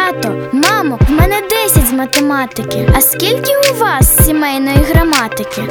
Тато, мамо, в мене 10 з математики. А скільки у вас сімейної граматики?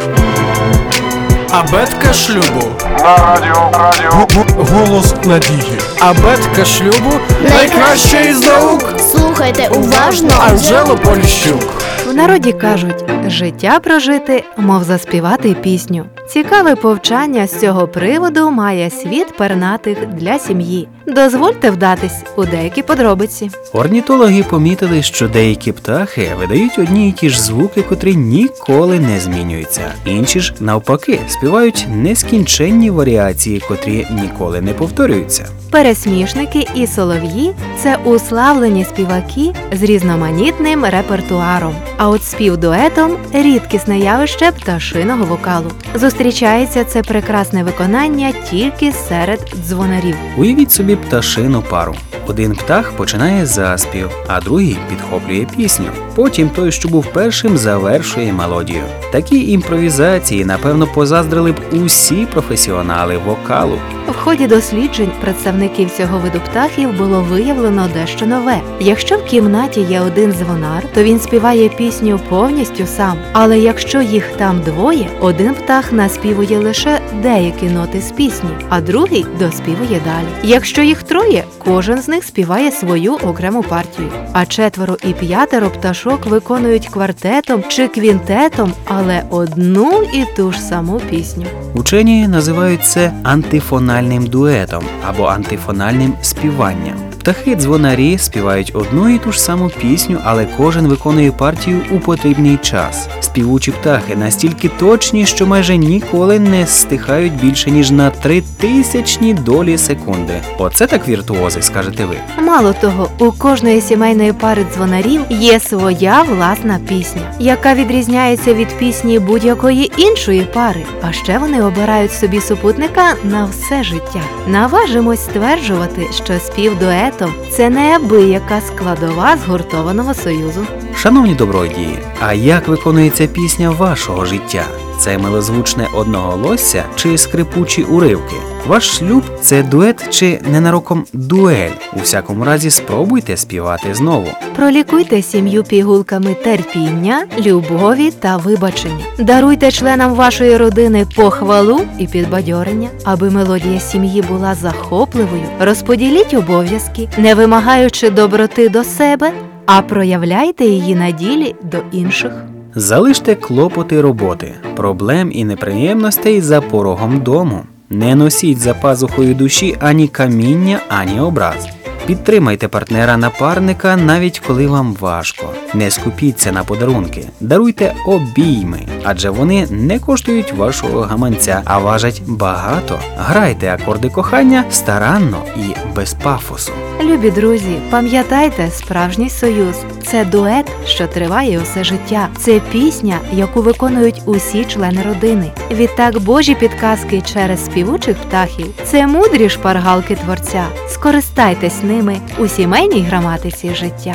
Абетка шлюбу. На радіо. Голос надії. Абетка шлюбу найкраща із наук. Слухайте уважно. Анжело Поліщук. В народі кажуть, життя прожити, мов заспівати пісню. Цікаве повчання з цього приводу має світ пернатих для сім'ї. Дозвольте вдатись у деякі подробиці. Орнітологи помітили, що деякі птахи видають одні й ті ж звуки, котрі ніколи не змінюються. Інші ж, навпаки, співають нескінченні варіації, котрі ніколи не повторюються. Пересмішники і солов'ї – це уславлені співаки з різноманітним репертуаром. А от спів дуетом – рідкісне явище пташиного вокалу. Зустрічається це прекрасне виконання тільки серед дзвонарів. Уявіть собі пташину пару. Один птах починає заспів, а другий підхоплює пісню. Потім той, що був першим, завершує мелодію. Такі імпровізації, напевно, позаздрили б усі професіонали вокалу. В ході досліджень представників цього виду птахів було виявлено дещо нове. Якщо в кімнаті є один дзвонар, то він співає пісню повністю сам. Але якщо їх там двоє, один птах наспівує лише деякі ноти з пісні, а другий доспівує далі. Якщо їх троє, кожен з них співає свою окрему партію. А 4 і 5 пташок виконують квартетом чи квінтетом, але одну і ту ж саму пісню. Учені називають це антифональним дуетом або антифональним співанням. Птахи-дзвонарі співають одну і ту ж саму пісню, але кожен виконує партію у потрібний час. Співучі птахи настільки точні, що майже ніколи не стихають більше, ніж на 0,003 долі секунди. Оце так віртуози, скажете ви. Мало того, у кожної сімейної пари дзвонарів є своя власна пісня, яка відрізняється від пісні будь-якої іншої пари. А ще вони обирають собі супутника на все життя. Наважимось стверджувати, що спів дуетом – це неабияка складова згуртованого союзу. Шановні добродії, а як виконується пісня вашого життя? Це милозвучне одноголосся чи скрипучі уривки? Ваш шлюб – це дует чи ненароком дуель? У всякому разі, спробуйте співати знову. Пролікуйте сім'ю пігулками терпіння, любові та вибачення. Даруйте членам вашої родини похвалу і підбадьорення. Аби мелодія сім'ї була захопливою, розподіліть обов'язки, не вимагаючи доброти до себе, а проявляйте її на ділі до інших. Залиште клопоти роботи, проблем і неприємностей за порогом дому. Не носіть за пазухою душі ані каміння, ані образ. Підтримайте партнера-напарника, навіть коли вам важко. Не скупіться на подарунки. Даруйте обійми, адже вони не коштують вашого гаманця, а важать багато. Грайте акорди кохання старанно і без пафосу. Любі друзі, пам'ятайте, справжній союз – це дует, що триває усе життя. Це пісня, яку виконують усі члени родини. Відтак Божі підказки через співучих птахів – це мудрі шпаргалки Творця. Скористайтесь ними у сімейній граматиці життя.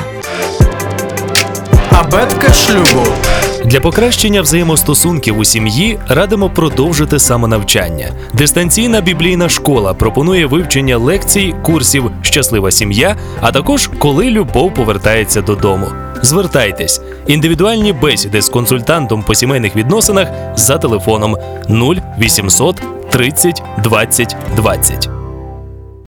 Абетка шлюбу. Для покращення взаємостосунків у сім'ї радимо продовжити самонавчання. Дистанційна біблійна школа пропонує вивчення лекцій, курсів «Щаслива сім'я», а також «Коли любов повертається додому». Звертайтесь. Індивідуальні бесіди з консультантом по сімейних відносинах за телефоном 0800 30 20 20.